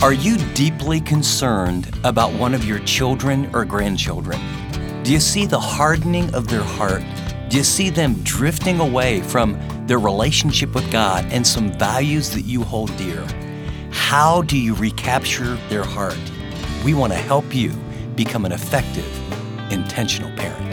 Are you deeply concerned about one of your children or grandchildren? Do you see the hardening of their heart? Do you see them drifting away from their relationship with God and some values that you hold dear? How do you recapture their heart? We want to help you become an effective, intentional parent.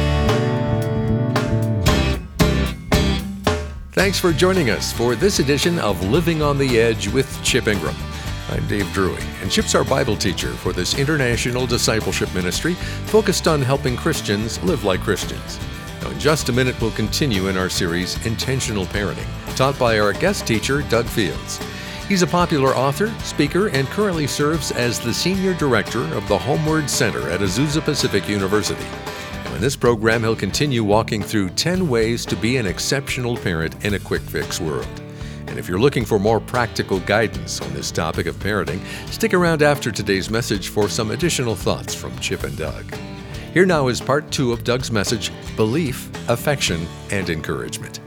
Thanks for joining us for this edition of Living on the Edge with Chip Ingram. I'm Dave Drury, and Chip's our Bible teacher for this international discipleship ministry focused on helping Christians live like Christians. Now, in just a minute, we'll continue in our series, Intentional Parenting, taught by our guest teacher, Doug Fields. He's a popular author, speaker, and currently serves as the Senior Director of the Homeward Center at Azusa Pacific University. Now, in this program, he'll continue walking through 10 ways to be an exceptional parent in a quick-fix world. And if you're looking for more practical guidance on this topic of parenting, stick around after today's message for some additional thoughts from Chip and Doug. Here now is part 2 of Doug's message, Belief, Affection, and Encouragement.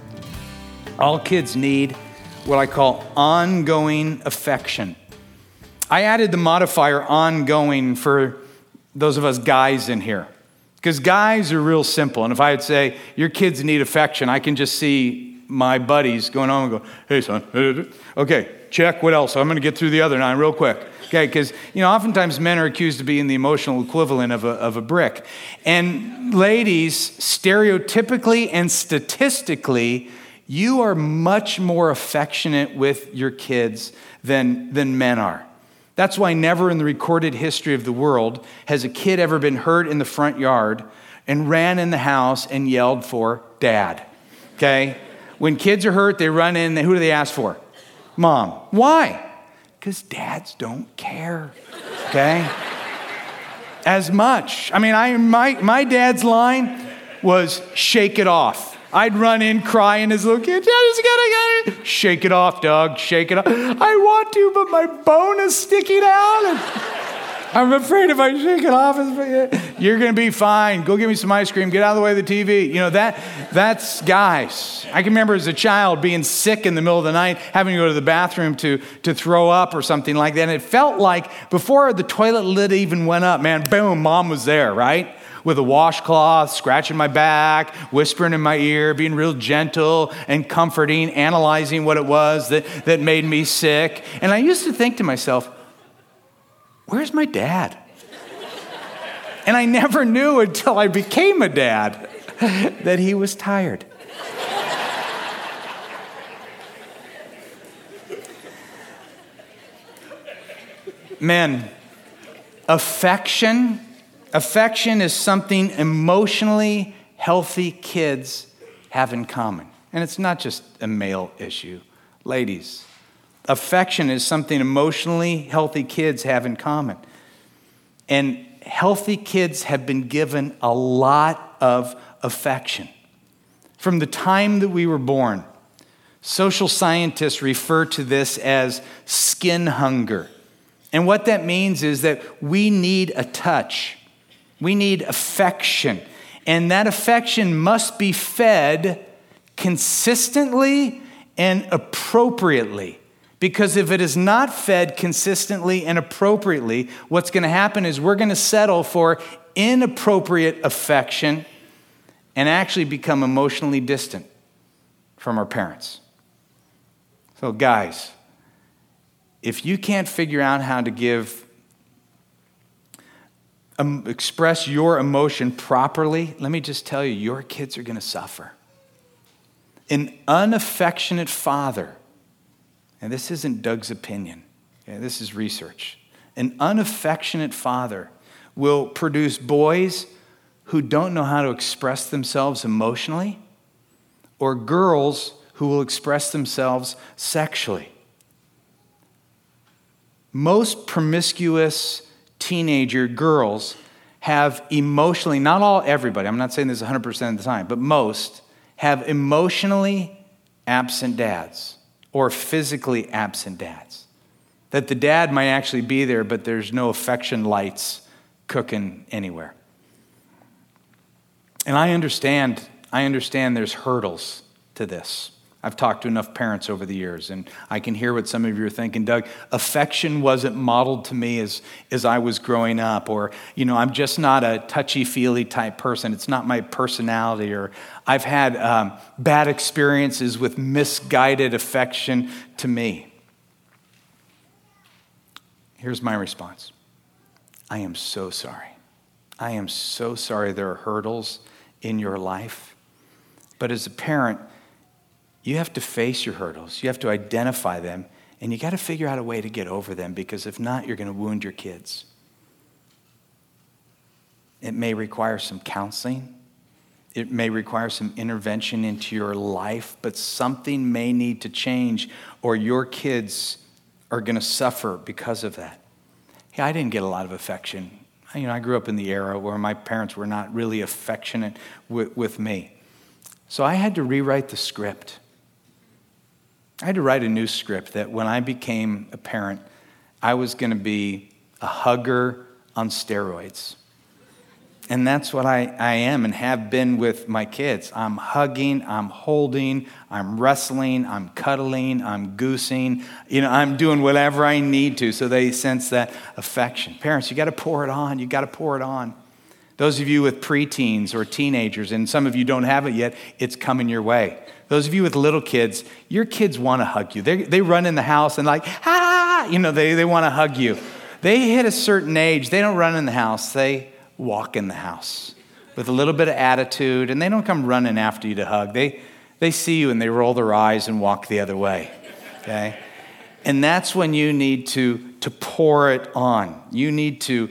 All kids need what I call ongoing affection. I added the modifier ongoing for those of us guys in here, because guys are real simple. And if I would say, your kids need affection, I can just see my buddies going on and go, hey, son, okay, check, what else? I'm going to get through the other 9 real quick. Okay, because, oftentimes men are accused of being the emotional equivalent of a brick. And ladies, stereotypically and statistically, you are much more affectionate with your kids than men are. That's why never in the recorded history of the world has a kid ever been hurt in the front yard and ran in the house and yelled for dad, okay? When kids are hurt, they run in, who do they ask for? Mom. Why? Because dads don't care, okay? As much. My dad's line was, shake it off. I'd run in crying as a little kid, shake it off, Doug, shake it off. I want to, but my bone is sticking out. And I'm afraid if I shake it off, you're going to be fine. Go get me some ice cream. Get out of the way of the TV. That's guys. I can remember as a child being sick in the middle of the night, having to go to the bathroom to throw up or something like that. And it felt like before the toilet lid even went up, man, boom, mom was there, right? With a washcloth, scratching my back, whispering in my ear, being real gentle and comforting, analyzing what it was that made me sick. And I used to think to myself, where's my dad? And I never knew until I became a dad that he was tired. Men, affection is something emotionally healthy kids have in common. And it's not just a male issue. Ladies, affection is something emotionally healthy kids have in common. And healthy kids have been given a lot of affection. From the time that we were born, social scientists refer to this as skin hunger. And what that means is that we need a touch. We need affection. And that affection must be fed consistently and appropriately. Because if it is not fed consistently and appropriately, what's going to happen is we're going to settle for inappropriate affection and actually become emotionally distant from our parents. So guys, if you can't figure out how to express your emotion properly, let me just tell you, your kids are going to suffer. An unaffectionate father, and this isn't Doug's opinion, okay, this is research. An unaffectionate father will produce boys who don't know how to express themselves emotionally, or girls who will express themselves sexually. Most promiscuous teenager girls have emotionally, not all, everybody, I'm not saying this 100% of the time, but most have emotionally absent dads or physically absent dads. That the dad might actually be there, but there's no affection lights cooking anywhere. And I understand there's hurdles to this. I've talked to enough parents over the years, and I can hear what some of you are thinking. Doug, affection wasn't modeled to me as I was growing up, or, I'm just not a touchy-feely type person. It's not my personality, or I've had bad experiences with misguided affection to me. Here's my response. I am so sorry. I am so sorry there are hurdles in your life. But as a parent, you have to face your hurdles. You have to identify them, and you got to figure out a way to get over them, because if not, you're going to wound your kids. It may require some counseling. It may require some intervention into your life, but something may need to change, or your kids are going to suffer because of that. Hey, I didn't get a lot of affection. I grew up in the era where my parents were not really affectionate with me. So I had to rewrite the script. I had to write a new script that when I became a parent, I was going to be a hugger on steroids. And that's what I am and have been with my kids. I'm hugging, I'm holding, I'm wrestling, I'm cuddling, I'm goosing. I'm doing whatever I need to so they sense that affection. Parents, you got to pour it on. You got to pour it on. Those of you with preteens or teenagers, and some of you don't have it yet, it's coming your way. Those of you with little kids, your kids want to hug you. They run in the house and they want to hug you. They hit a certain age, they don't run in the house, they walk in the house with a little bit of attitude, and they don't come running after you to hug. They see you and they roll their eyes and walk the other way, okay? And that's when you need to pour it on. You need to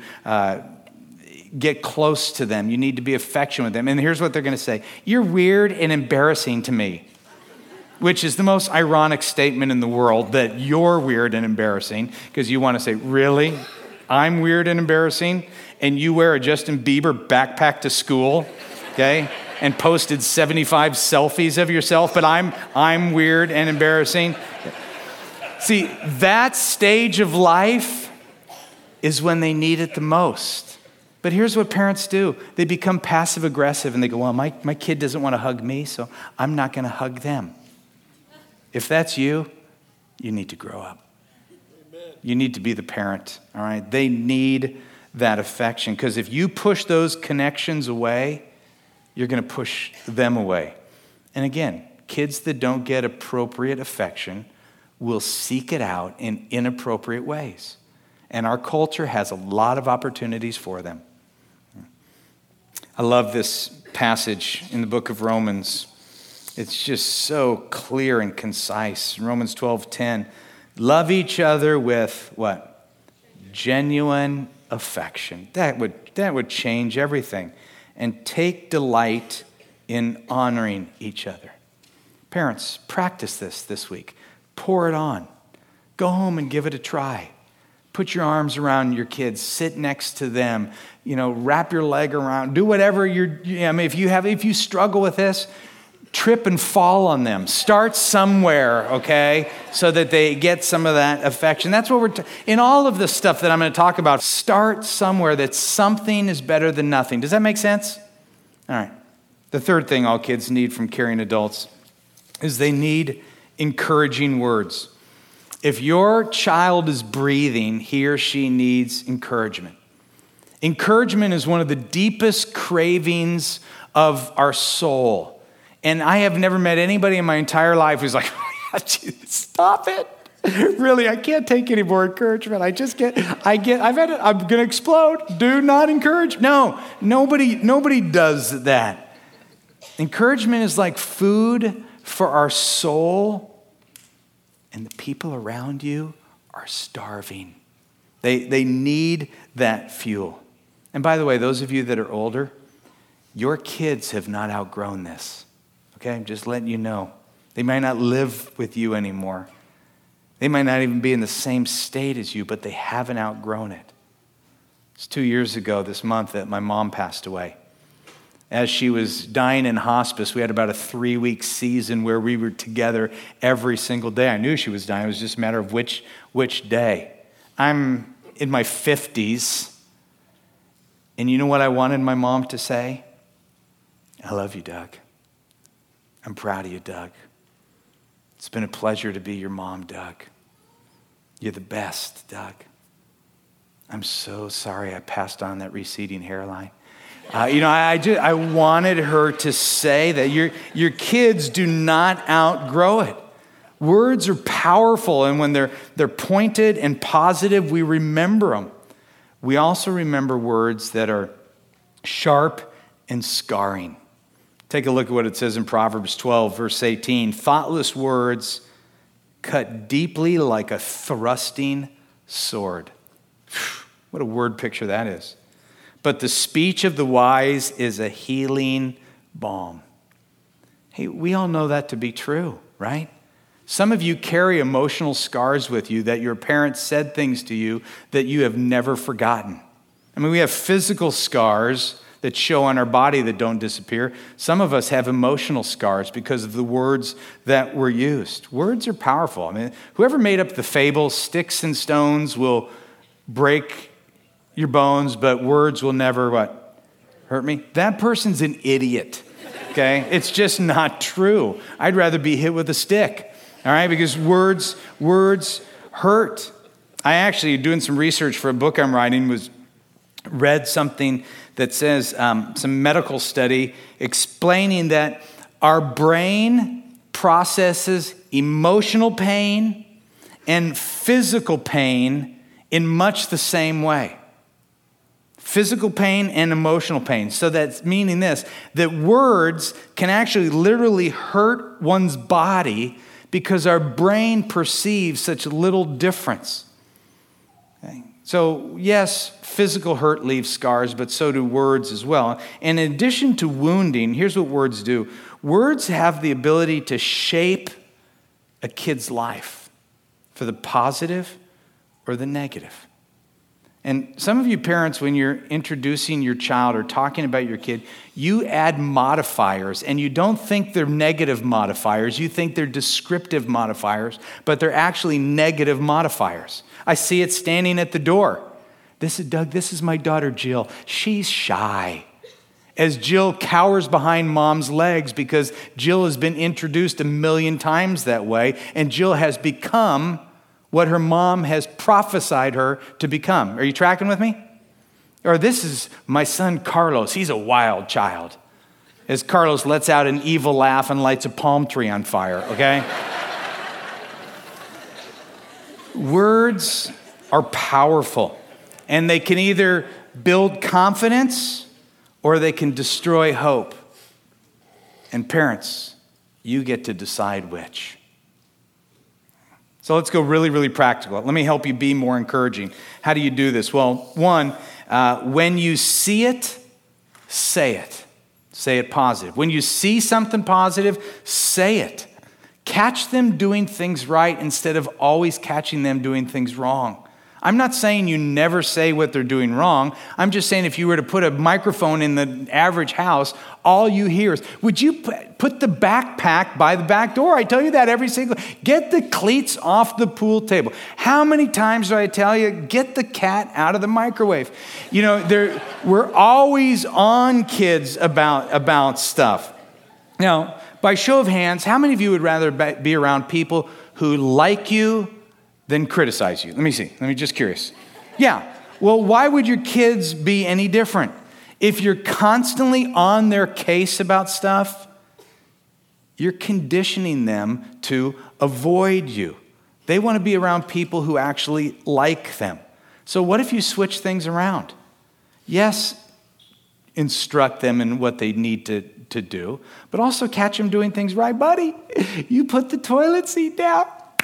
get close to them. You need to be affectionate with them. And here's what they're going to say. You're weird and embarrassing to me, which is the most ironic statement in the world, that you're weird and embarrassing, because you want to say, really? I'm weird and embarrassing? And you wear a Justin Bieber backpack to school, okay? And posted 75 selfies of yourself, but I'm weird and embarrassing. See, that stage of life is when they need it the most. But here's what parents do. They become passive aggressive and they go, well, my kid doesn't want to hug me, so I'm not going to hug them. If that's you, you need to grow up. Amen. You need to be the parent, all right? They need that affection, because if you push those connections away, you're going to push them away. And again, kids that don't get appropriate affection will seek it out in inappropriate ways. And our culture has a lot of opportunities for them. I love this passage in the book of Romans. It's just so clear and concise. Romans 12:10. Love each other with what? Genuine affection. That would change everything. And take delight in honoring each other. Parents, practice this week. Pour it on. Go home and give it a try. Put your arms around your kids. Sit next to them. Wrap your leg around. Do whatever if you struggle with this, trip and fall on them. Start somewhere, okay, so that they get some of that affection. That's what in all of the stuff that I'm going to talk about, start somewhere, that something is better than nothing. Does that make sense? All right. The third thing all kids need from caring adults is they need encouraging words. If your child is breathing, he or she needs encouragement. Encouragement is one of the deepest cravings of our soul. And I have never met anybody in my entire life who's like, stop it. Really, I can't take any more encouragement. I'm going to explode. Do not encourage. No, nobody does that. Encouragement is like food for our soul, and the people around you are starving. They need that fuel. And by the way, those of you that are older, your kids have not outgrown this. Okay, I'm just letting you know. They might not live with you anymore. They might not even be in the same state as you, but they haven't outgrown it. It's 2 years ago this month that my mom passed away. As she was dying in hospice, we had about a 3-week season where we were together every single day. I knew she was dying. It was just a matter of which day. I'm in my 50s, and you know what I wanted my mom to say? I love you, Doug. I'm proud of you, Doug. It's been a pleasure to be your mom, Doug. You're the best, Doug. I'm so sorry I passed on that receding hairline. I wanted her to say that your kids do not outgrow it. Words are powerful, and when they're pointed and positive, we remember them. We also remember words that are sharp and scarring. Take a look at what it says in Proverbs 12, verse 18. Thoughtless words cut deeply like a thrusting sword. What a word picture that is. But the speech of the wise is a healing balm. Hey, we all know that to be true, right? Some of you carry emotional scars with you that your parents said things to you that you have never forgotten. I mean, we have physical scars that show on our body that don't disappear. Some of us have emotional scars because of the words that were used. Words are powerful. I mean, whoever made up the fable, sticks and stones will break your bones, but words will never what? Hurt me? That person's an idiot, okay? It's just not true. I'd rather be hit with a stick, all right? Because words hurt. I actually, doing some research for a book I'm writing, read something that says, some medical study explaining that our brain processes emotional pain and physical pain in much the same way. Physical pain and emotional pain. So that's meaning this, that words can actually literally hurt one's body because our brain perceives such little difference. Okay? So yes, physical hurt leaves scars, but so do words as well. And in addition to wounding, here's what words do. Words have the ability to shape a kid's life for the positive or the negative. And some of you parents, when you're introducing your child or talking about your kid, you add modifiers, and you don't think they're negative modifiers. You think they're descriptive modifiers, but they're actually negative modifiers. I see it standing at the door. Doug, this is my daughter, Jill. She's shy. As Jill cowers behind mom's legs because Jill has been introduced 1,000,000 times that way, and Jill has become what her mom has prophesied her to become. Are you tracking with me? Or this is my son, Carlos. He's a wild child. As Carlos lets out an evil laugh and lights a palm tree on fire, okay? Words are powerful, and they can either build confidence or they can destroy hope. And parents, you get to decide which. So let's go really, really practical. Let me help you be more encouraging. How do you do this? Well, one, when you see it, say it. Say it positive. When you see something positive, say it. Catch them doing things right instead of always catching them doing things wrong. I'm not saying you never say what they're doing wrong. I'm just saying if you were to put a microphone in the average house, all you hear is, would you put the backpack by the back door? I tell you that every single, get the cleats off the pool table. How many times do I tell you, get the cat out of the microwave? You know, we're always on kids about stuff. Now, by show of hands, how many of you would rather be around people who like you than criticize you? Let me see. Let me just curious. Yeah. Well, why would your kids be any different? If you're constantly on their case about stuff, you're conditioning them to avoid you. They want to be around people who actually like them. So what if you switch things around? Yes, instruct them in what they need to do, but also catch them doing things right. Buddy, you put the toilet seat down.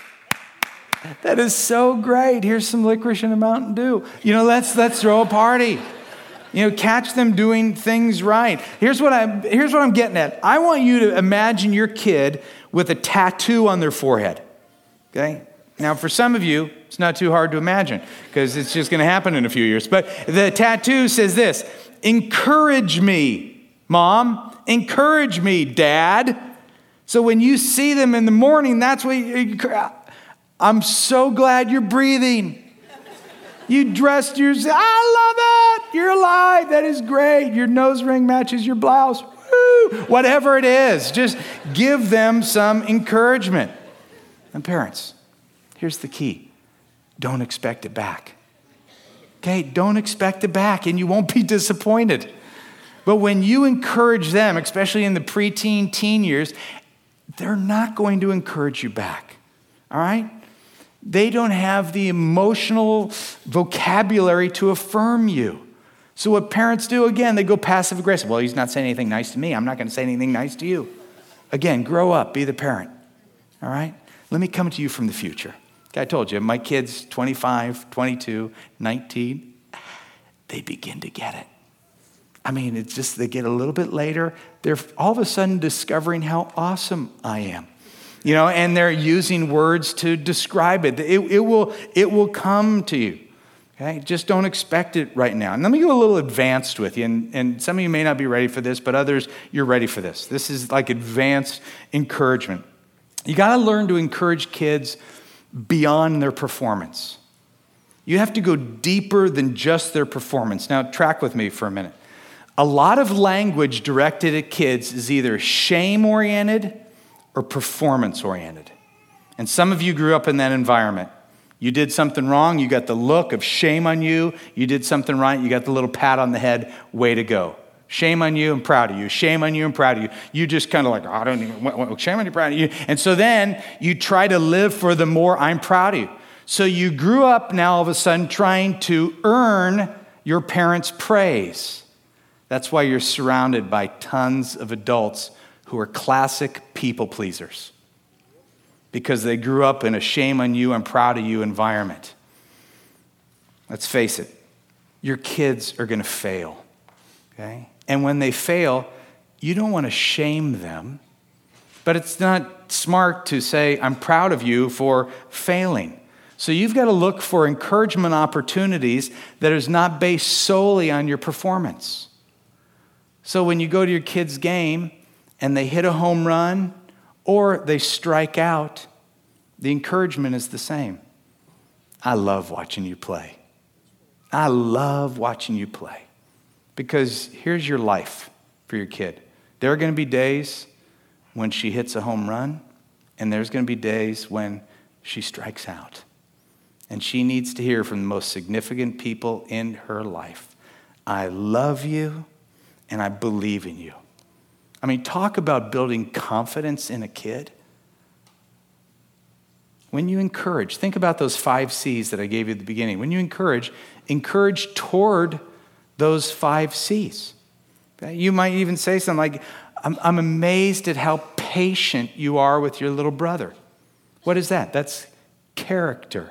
That is so great. Here's some licorice and a Mountain Dew. You know, let's throw a party. You know, catch them doing things right. Here's what I'm getting at. I want you to imagine your kid with a tattoo on their forehead. Okay? Now, for some of you, it's not too hard to imagine because it's just going to happen in a few years. But the tattoo says this: encourage me, Mom. Encourage me, Dad. So when you see them in the morning, that's what I'm so glad you're breathing. You dressed yourself. I love it. You're alive. That is great. Your nose ring matches your blouse. Woo! Whatever it is, just give them some encouragement. And parents, here's the key. Don't expect it back. Okay, don't expect it back and you won't be disappointed. But when you encourage them, especially in the preteen, teen years, they're not going to encourage you back, all right? They don't have the emotional vocabulary to affirm you. So what parents do, again, they go passive aggressive. Well, he's not saying anything nice to me. I'm not going to say anything nice to you. Again, grow up, be the parent, all right? Let me come to you from the future. I told you, my kids, 25, 22, 19, they begin to get it. I mean, it's just they get a little bit later. They're all of a sudden discovering how awesome I am. And they're using words to describe it. It will come to you. Okay? Just don't expect it right now. And let me go a little advanced with you. And some of you may not be ready for this, but others, you're ready for this. This is like advanced encouragement. You got to learn to encourage kids beyond their performance. You have to go deeper than just their performance. Now, track with me for a minute. A lot of language directed at kids is either shame-oriented or performance-oriented. And some of you grew up in that environment. You did something wrong, you got the look of shame on you. You did something right, you got the little pat on the head, way to go. Shame on you, I'm proud of you. Shame on you, I'm proud of you. You just kind of like, I don't even, shame on you, proud of you. And so then you try to live for the more I'm proud of you. So you grew up now all of a sudden trying to earn your parents' praise. That's why you're surrounded by tons of adults who are classic people pleasers. Because they grew up in a shame on you, I'm proud of you environment. Let's face it, your kids are going to fail. Okay? And when they fail, you don't want to shame them, but it's not smart to say, I'm proud of you for failing. So you've got to look for encouragement opportunities that is not based solely on your performance. So when you go to your kid's game and they hit a home run or they strike out, the encouragement is the same. I love watching you play. I love watching you play. Because here's your life for your kid. There are going to be days when she hits a home run, and there's going to be days when she strikes out. And she needs to hear from the most significant people in her life, I love you, and I believe in you. I mean, talk about building confidence in a kid. When you encourage, think about those 5 C's that I gave you at the beginning. When you encourage toward those 5 C's. You might even say something like, I'm amazed at how patient you are with your little brother. What is that? That's character.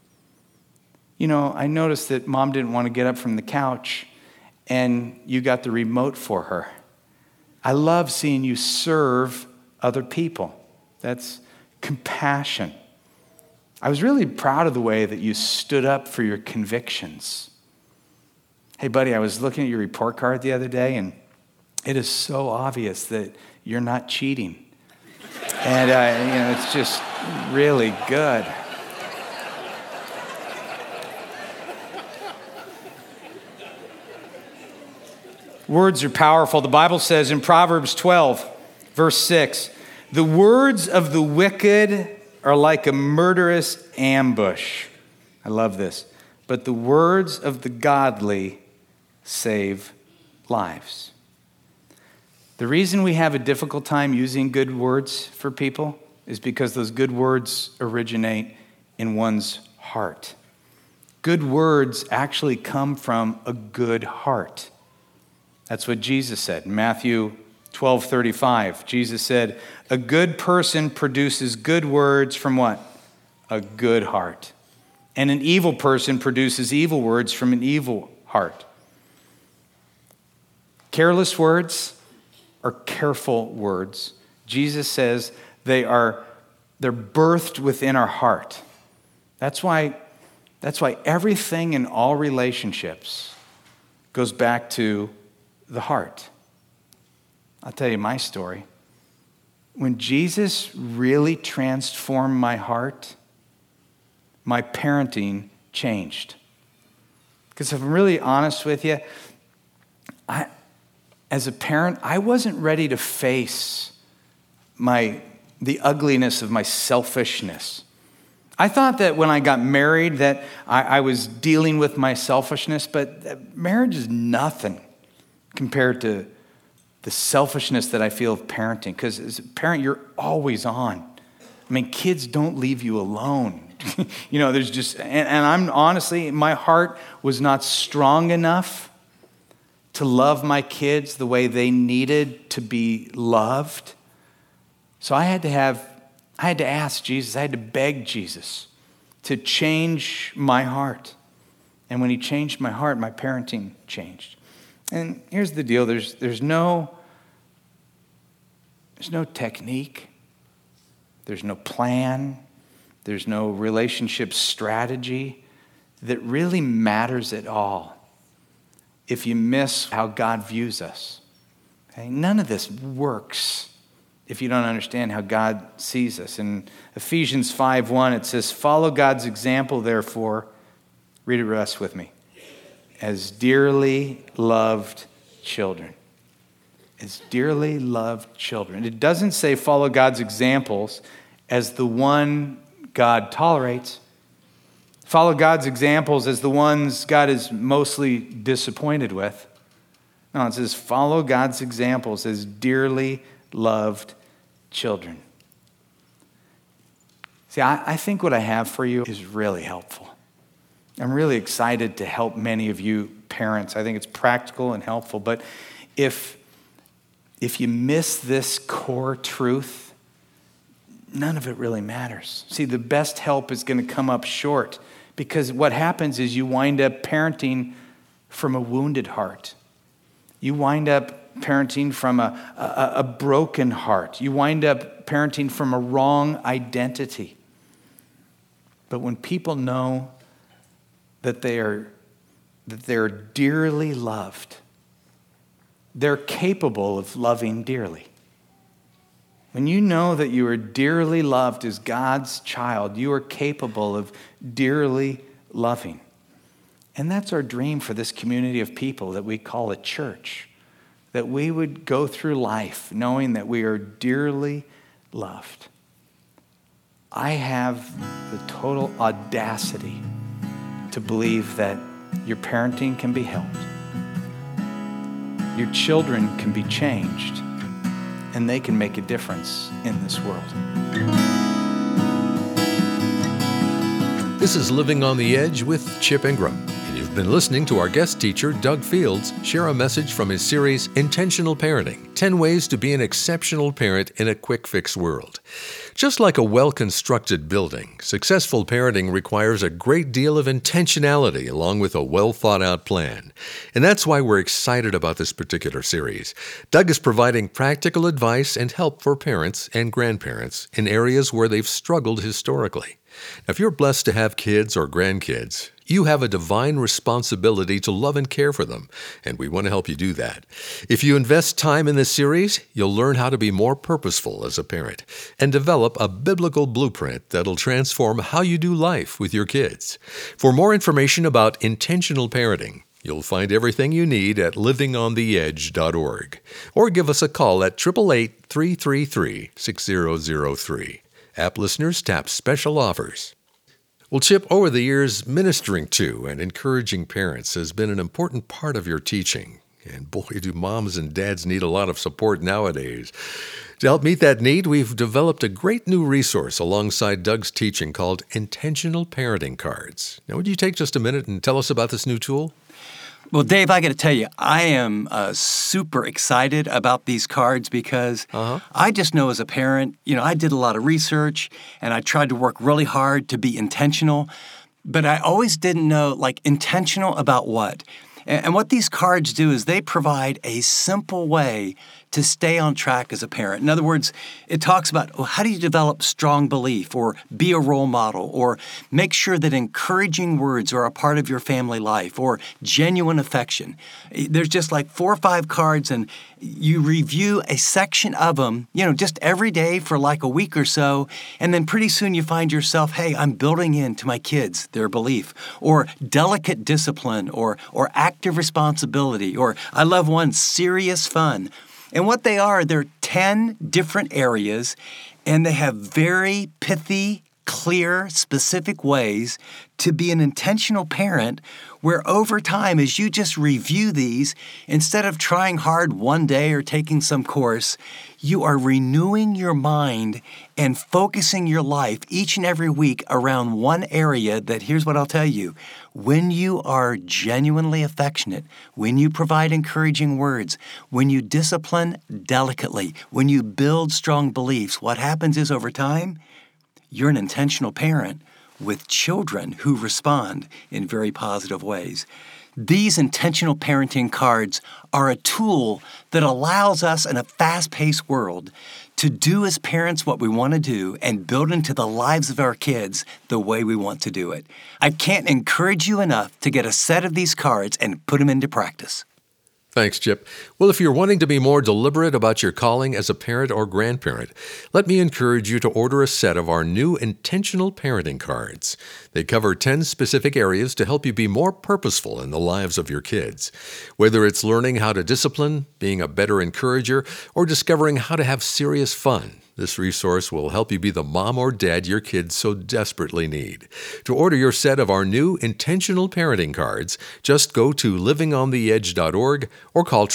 I noticed that mom didn't want to get up from the couch and you got the remote for her. I love seeing you serve other people. That's compassion. I was really proud of the way that you stood up for your convictions. Hey, buddy, I was looking at your report card the other day, and it is so obvious that you're not cheating. And, it's just really good. Words are powerful. The Bible says in Proverbs 12, verse 6, the words of the wicked are like a murderous ambush. I love this. But the words of the godly save lives. The reason we have a difficult time using good words for people is because those good words originate in one's heart. Good words actually come from a good heart. That's what Jesus said in Matthew 12:35. Jesus said, a good person produces good words from what? A good heart. And an evil person produces evil words from an evil heart. Careless words are careful words. Jesus says they're birthed within our heart. That's why everything in all relationships goes back to the heart. I'll tell you my story. When Jesus really transformed my heart, my parenting changed. Because if I'm really honest with you, as a parent, I wasn't ready to face my the ugliness of my selfishness. I thought that when I got married that I was dealing with my selfishness, but marriage is nothing compared to the selfishness that I feel of parenting. Because as a parent, you're always on. I mean, kids don't leave you alone. There's just, and I'm honestly, my heart was not strong enough to love my kids the way they needed to be loved. So I had to ask Jesus, I had to beg Jesus to change my heart. And when he changed my heart, my parenting changed. And here's the deal, there's no technique, there's no plan, there's no relationship strategy that really matters at all if you miss how God views us. Okay? None of this works if you don't understand how God sees us. In Ephesians 5:1, it says, "Follow God's example, therefore," read it rest with me, "as dearly loved children." As dearly loved children. It doesn't say follow God's examples as the one God tolerates. Follow God's examples as the ones God is mostly disappointed with. No, it says follow God's examples as dearly loved children. See, I think what I have for you is really helpful. I'm really excited to help many of you parents. I think it's practical and helpful. But if you miss this core truth, none of it really matters. See, the best help is going to come up short because what happens is you wind up parenting from a wounded heart. You wind up parenting from a broken heart. You wind up parenting from a wrong identity. But when people know that they are dearly loved, they're capable of loving dearly. When you know that you are dearly loved as God's child, you are capable of dearly loving. And that's our dream for this community of people that we call a church, that we would go through life knowing that we are dearly loved. I have the total audacity to believe that your parenting can be helped. Your children can be changed, and they can make a difference in this world. This is Living on the Edge with Chip Ingram. And you've been listening to our guest teacher, Doug Fields, share a message from his series, Intentional Parenting, 10 Ways to be an Exceptional Parent in a Quick Fix World. Just like a well-constructed building, successful parenting requires a great deal of intentionality along with a well-thought-out plan. And that's why we're excited about this particular series. Doug is providing practical advice and help for parents and grandparents in areas where they've struggled historically. Now, if you're blessed to have kids or grandkids, you have a divine responsibility to love and care for them, and we want to help you do that. If you invest time in this series, you'll learn how to be more purposeful as a parent and develop a biblical blueprint that'll transform how you do life with your kids. For more information about intentional parenting, you'll find everything you need at livingontheedge.org, or give us a call at 888-333-6003. App listeners tap special offers. Well, Chip, over the years, ministering to and encouraging parents has been an important part of your teaching. And boy, do moms and dads need a lot of support nowadays. To help meet that need, we've developed a great new resource alongside Doug's teaching called Intentional Parenting Cards. Now, would you take just a minute and tell us about this new tool? Well, Dave, I got to tell you, I am super excited about these cards because I just know as a parent, I did a lot of research and I tried to work really hard to be intentional, but I always didn't know, intentional about what. And what these cards do is they provide a simple way to stay on track as a parent. In other words, it talks about how do you develop strong belief or be a role model or make sure that encouraging words are a part of your family life or genuine affection. There's just 4 or 5 cards and you review a section of them, just every day for a week or so. And then pretty soon you find yourself, hey, I'm building into my kids their belief or delicate discipline or active responsibility or I love one, serious fun. And what they are, they're 10 different areas, And they have very pithy, clear, specific ways to be an intentional parent where over time, as you just review these, instead of trying hard one day or taking some course, you are renewing your mind and focusing your life each and every week around one area that, here's what I'll tell you, when you are genuinely affectionate, when you provide encouraging words, when you discipline delicately, when you build strong beliefs, what happens is over time, you're an intentional parent with children who respond in very positive ways. These intentional parenting cards are a tool that allows us in a fast-paced world to do as parents what we want to do and build into the lives of our kids the way we want to do it. I can't encourage you enough to get a set of these cards and put them into practice. Thanks, Chip. Well, if you're wanting to be more deliberate about your calling as a parent or grandparent, let me encourage you to order a set of our new intentional parenting cards. They cover 10 specific areas to help you be more purposeful in the lives of your kids. Whether it's learning how to discipline, being a better encourager, or discovering how to have serious fun, this resource will help you be the mom or dad your kids so desperately need. To order your set of our new intentional parenting cards, just go to livingontheedge.org or call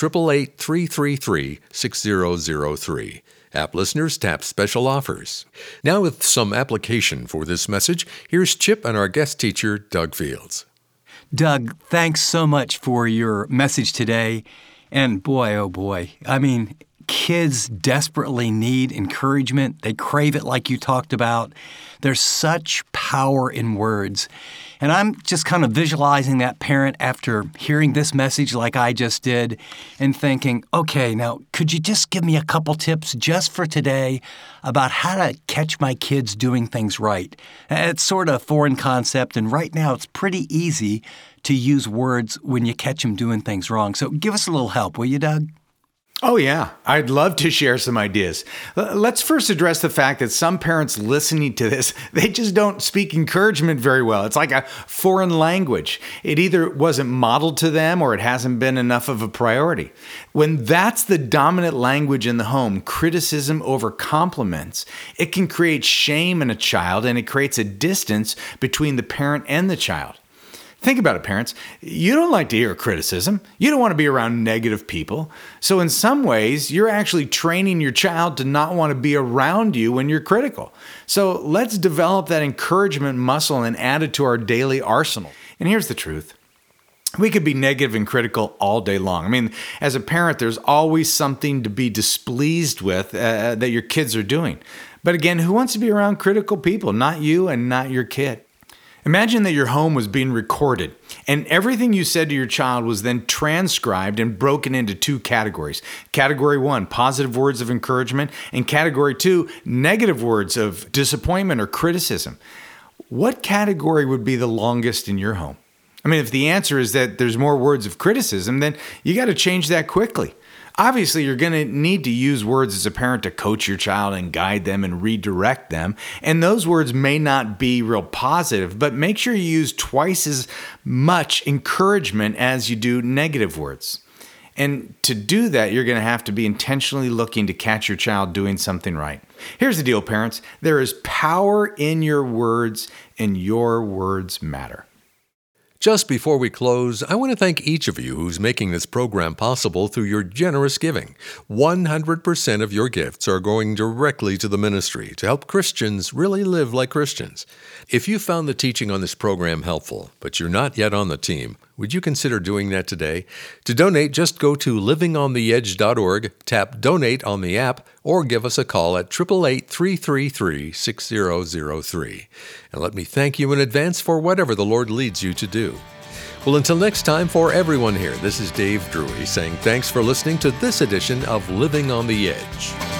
888-333-6003. App listeners tap special offers. Now with some application for this message, here's Chip and our guest teacher, Doug Fields. Doug, thanks so much for your message today. And boy, oh boy, kids desperately need encouragement. They crave it like you talked about. There's such power in words. And I'm just kind of visualizing that parent after hearing this message like I just did and thinking, okay, now could you just give me a couple tips just for today about how to catch my kids doing things right? It's sort of a foreign concept, and right now it's pretty easy to use words when you catch them doing things wrong. So give us a little help, will you, Doug? Oh, yeah. I'd love to share some ideas. Let's first address the fact that some parents listening to this, they just don't speak encouragement very well. It's like a foreign language. It either wasn't modeled to them or it hasn't been enough of a priority. When that's the dominant language in the home, criticism over compliments, it can create shame in a child, and it creates a distance between the parent and the child. Think about it, parents. You don't like to hear criticism. You don't want to be around negative people. So in some ways, you're actually training your child to not want to be around you when you're critical. So let's develop that encouragement muscle and add it to our daily arsenal. And here's the truth. We could be negative and critical all day long. As a parent, there's always something to be displeased with that your kids are doing. But again, who wants to be around critical people? Not you and not your kid. Imagine that your home was being recorded, and everything you said to your child was then transcribed and broken into two categories. Category 1, positive words of encouragement, and Category 2, negative words of disappointment or criticism. What category would be the longest in your home? If the answer is that there's more words of criticism, then you got to change that quickly. Obviously, you're going to need to use words as a parent to coach your child and guide them and redirect them. And those words may not be real positive, but make sure you use twice as much encouragement as you do negative words. And to do that, you're going to have to be intentionally looking to catch your child doing something right. Here's the deal, parents. There is power in your words, and your words matter. Just before we close, I want to thank each of you who's making this program possible through your generous giving. 100% of your gifts are going directly to the ministry to help Christians really live like Christians. If you found the teaching on this program helpful, but you're not yet on the team, would you consider doing that today? To donate, just go to livingontheedge.org, tap Donate on the app, or give us a call at 888-333-6003. And let me thank you in advance for whatever the Lord leads you to do. Well, until next time, for everyone here, this is Dave Drury saying thanks for listening to this edition of Living on the Edge.